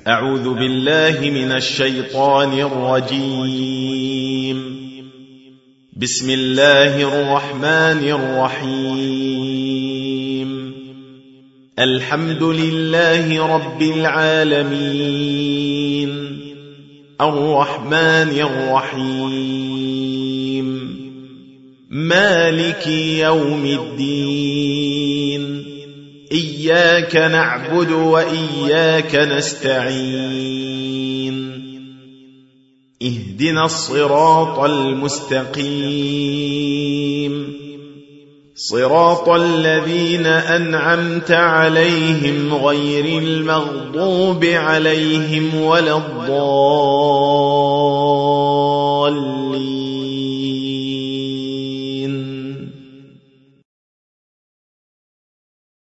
أعوذ بالله من الشيطان الرجيم. بسم الله الرحمن الرحيم. الحمد لله رب العالمين، الرحمن الرحيم، مالك يوم الدين، إياك نعبد وإياك نستعين، اهدنا الصراط المستقيم، صراط الذين أنعمت عليهم غير المغضوب عليهم ولا الضالين.